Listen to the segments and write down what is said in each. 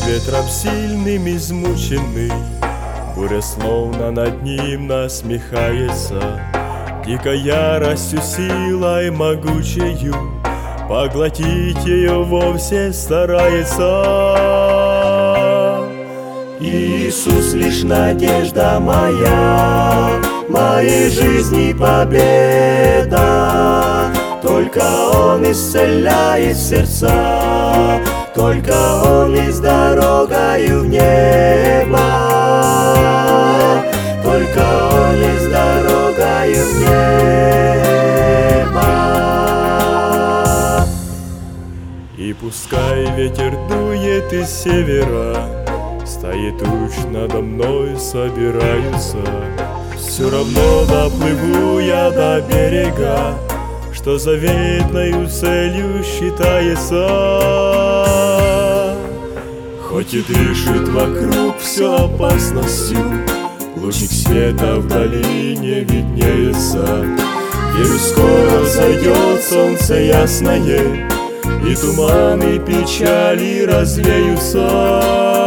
ветром сильным измученный, буря словно над ним насмехается, дикой яростью, силой могучею поглотить ее вовсе старается. Иисус лишь надежда моя, моей жизни победа. Только Он исцеляет сердца, только Он есть дорогою в небо, только Он есть дорогою в небо. И пускай ветер дует из севера, стаи туч надо мной собираются, все равно доплыву я до берега, что заветною целью считается. Хоть и дышит вокруг все опасностью, лучик света в долине виднеется. Верю, скоро зайдет солнце ясное, и туманы печали развеются.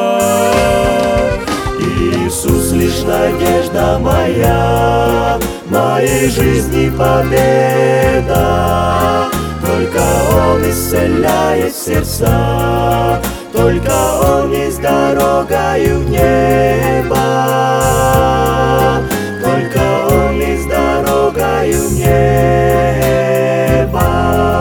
Иисус лишь надежда моя, моей жизни победа. Только Он исцеляет сердца, только Он есть дорогою в небо, только Он есть дорогою в небо.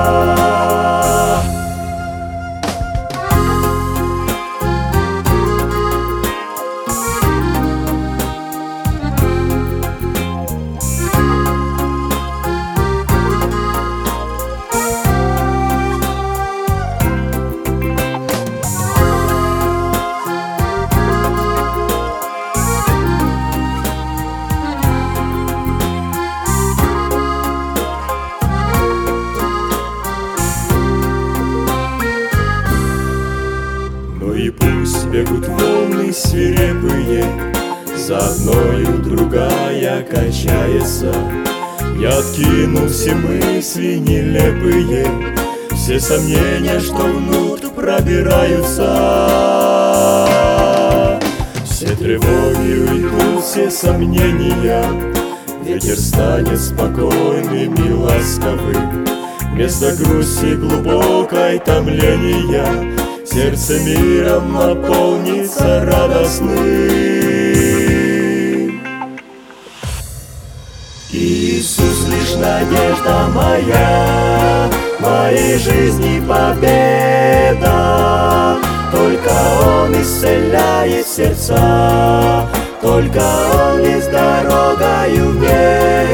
И пусть бегут волны свирепые, за одною другая качается. Я откину все мысли нелепые, все сомнения, что внутрь пробираются. Все тревоги уйдут, все сомнения, ветер станет спокойным и ласковым. Вместо грусти глубокой томления сердце миром наполнится радостным. Иисус лишь надежда моя, моей жизни победа. Только Он исцеляет сердца, только Он есть дорогою в небо,